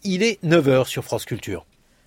il est 9h sur France Culture.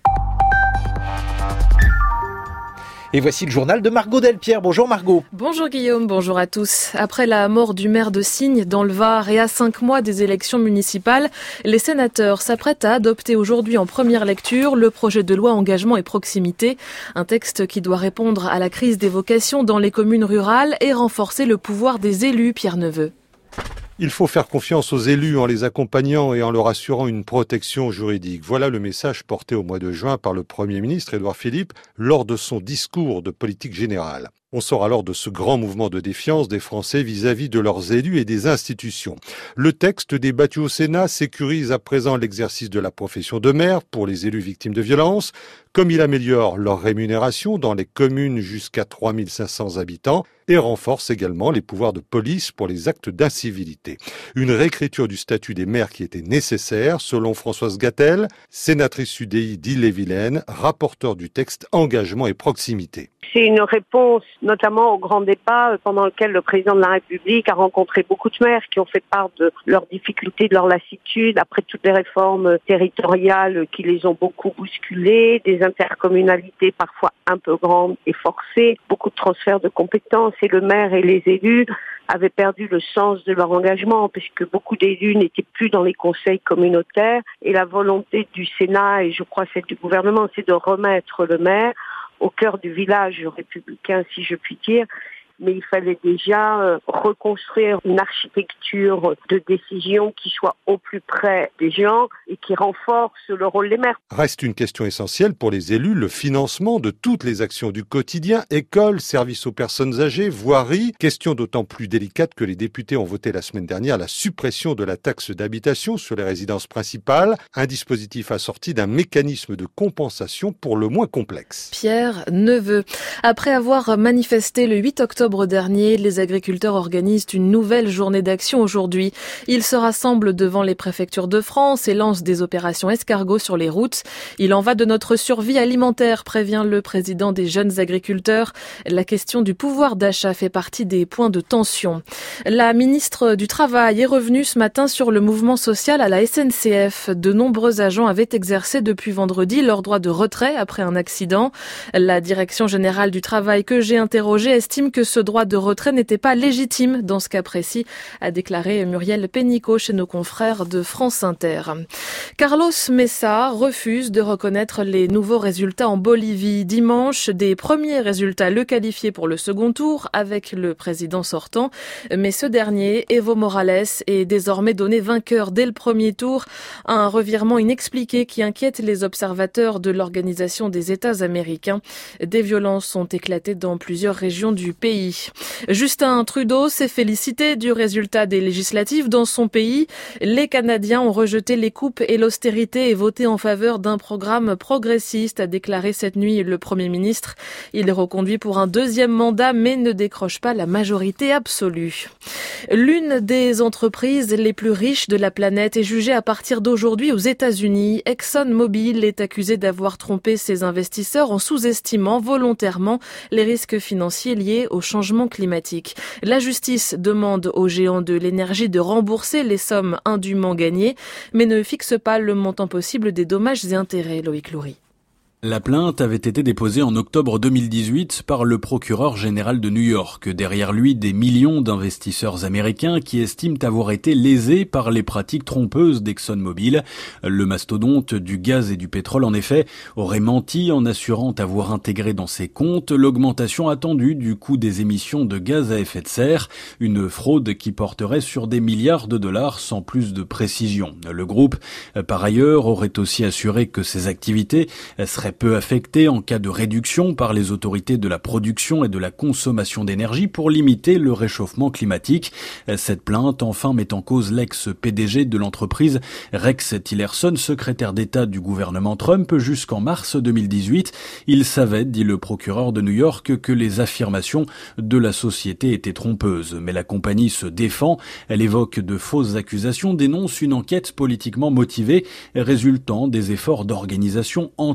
Et voici le journal de Margot Delpierre. Bonjour Margot. Bonjour Guillaume, bonjour à tous. Après la mort du maire de Signes dans le Var et à 5 mois des élections municipales, les sénateurs s'apprêtent à adopter aujourd'hui en première lecture le projet de loi engagement et proximité, un texte qui doit répondre à la crise des vocations dans les communes rurales et renforcer le pouvoir des élus, Pierre Neveu. Il faut faire confiance aux élus en les accompagnant et en leur assurant une protection juridique. Voilà le message porté au mois de juin par le Premier ministre Édouard Philippe lors de son discours de politique générale. On sort alors de ce grand mouvement de défiance des Français vis-à-vis de leurs élus et des institutions. Le texte débattu au Sénat sécurise à présent l'exercice de la profession de maire pour les élus victimes de violences, comme il améliore leur rémunération dans les communes jusqu'à 3500 habitants et renforce également les pouvoirs de police pour les actes d'incivilité. Une réécriture du statut des maires qui était nécessaire, selon Françoise Gatel, sénatrice UDI d'Ille-et-Vilaine, rapporteure du texte engagement et proximité. C'est une réponse notamment au grand débat pendant lequel le président de la République a rencontré beaucoup de maires qui ont fait part de leurs difficultés, de leur lassitude, après toutes les réformes territoriales qui les ont beaucoup bousculées, des intercommunalités parfois un peu grandes et forcées, beaucoup de transferts de compétences et le maire et les élus avaient perdu le sens de leur engagement puisque beaucoup d'élus n'étaient plus dans les conseils communautaires et la volonté du Sénat et je crois celle du gouvernement c'est de remettre le maire au cœur du village républicain, si je puis dire. Mais il fallait déjà reconstruire une architecture de décision qui soit au plus près des gens et qui renforce le rôle des maires. Reste une question essentielle pour les élus, le financement de toutes les actions du quotidien, écoles, services aux personnes âgées, voirie. Question d'autant plus délicate que les députés ont voté la semaine dernière la suppression de la taxe d'habitation sur les résidences principales, un dispositif assorti d'un mécanisme de compensation pour le moins complexe. Pierre Neveu. Après avoir manifesté le 8 octobre dernier, les agriculteurs organisent une nouvelle journée d'action aujourd'hui. Ils se rassemblent devant les préfectures de France et lancent des opérations escargots sur les routes. Il en va de notre survie alimentaire, prévient le président des jeunes agriculteurs. La question du pouvoir d'achat fait partie des points de tension. La ministre du Travail est revenue ce matin sur le mouvement social à la SNCF. De nombreux agents avaient exercé depuis vendredi leur droit de retrait après un accident. La direction générale du travail que j'ai interrogée estime que ce droit de retrait n'était pas légitime dans ce cas précis, a déclaré Muriel Pénicaud chez nos confrères de France Inter. Carlos Mesa refuse de reconnaître les nouveaux résultats en Bolivie. Dimanche, des premiers résultats le qualifiaient pour le second tour avec le président sortant, mais ce dernier, Evo Morales, est désormais donné vainqueur dès le premier tour, un revirement inexpliqué qui inquiète les observateurs de l'Organisation des États américains. Des violences ont éclaté dans plusieurs régions du pays. Justin Trudeau s'est félicité du résultat des législatives dans son pays. Les Canadiens ont rejeté les coupes et l'austérité et voté en faveur d'un programme progressiste, a déclaré cette nuit le Premier ministre. Il est reconduit pour un deuxième mandat mais ne décroche pas la majorité absolue. L'une des entreprises les plus riches de la planète est jugée à partir d'aujourd'hui aux États-Unis. ExxonMobil est accusée d'avoir trompé ses investisseurs en sous-estimant volontairement les risques financiers liés au changement climatique. La justice demande aux géants de l'énergie de rembourser les sommes indûment gagnées, mais ne fixe pas le montant possible des dommages et intérêts, Loïc Loury. La plainte avait été déposée en octobre 2018 par le procureur général de New York. Derrière lui, des millions d'investisseurs américains qui estiment avoir été lésés par les pratiques trompeuses d'ExxonMobil. Le mastodonte du gaz et du pétrole, en effet, aurait menti en assurant avoir intégré dans ses comptes l'augmentation attendue du coût des émissions de gaz à effet de serre, une fraude qui porterait sur des milliards de dollars sans plus de précision. Le groupe, par ailleurs, aurait aussi assuré que ses activités seraient peu affecté en cas de réduction par les autorités de la production et de la consommation d'énergie pour limiter le réchauffement climatique. Cette plainte, enfin, met en cause l'ex-PDG de l'entreprise, Rex Tillerson, secrétaire d'État du gouvernement Trump jusqu'en mars 2018. Il savait, dit le procureur de New York, que les affirmations de la société étaient trompeuses. Mais la compagnie se défend. Elle évoque de fausses accusations, dénonce une enquête politiquement motivée résultant des efforts d'organisation anti-énergie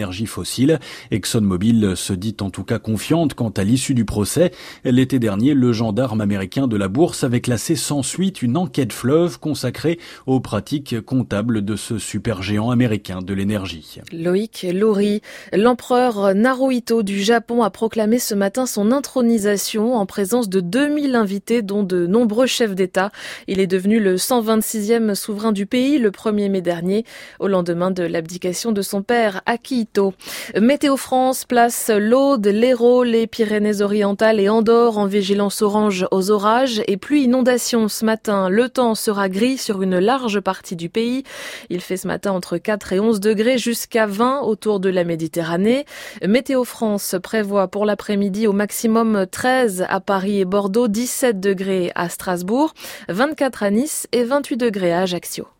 énergies fossiles. ExxonMobil se dit en tout cas confiante quant à l'issue du procès. L'été dernier, le gendarme américain de la bourse avait classé sans suite une enquête fleuve consacrée aux pratiques comptables de ce supergéant américain de l'énergie. Loïc Laurie, l'empereur Naruhito du Japon a proclamé ce matin son intronisation en présence de 2000 invités dont de nombreux chefs d'État. Il est devenu le 126e souverain du pays le 1er mai dernier, au lendemain de l'abdication de son père Akihito. Météo France place l'Aude, l'Hérault, les Pyrénées-Orientales et Andorre en vigilance orange aux orages et pluie inondation ce matin. Le temps sera gris sur une large partie du pays. Il fait ce matin entre 4 et 11 degrés jusqu'à 20 autour de la Méditerranée. Météo France prévoit pour l'après-midi au maximum 13 à Paris et Bordeaux, 17 degrés à Strasbourg, 24 à Nice et 28 degrés à Ajaccio.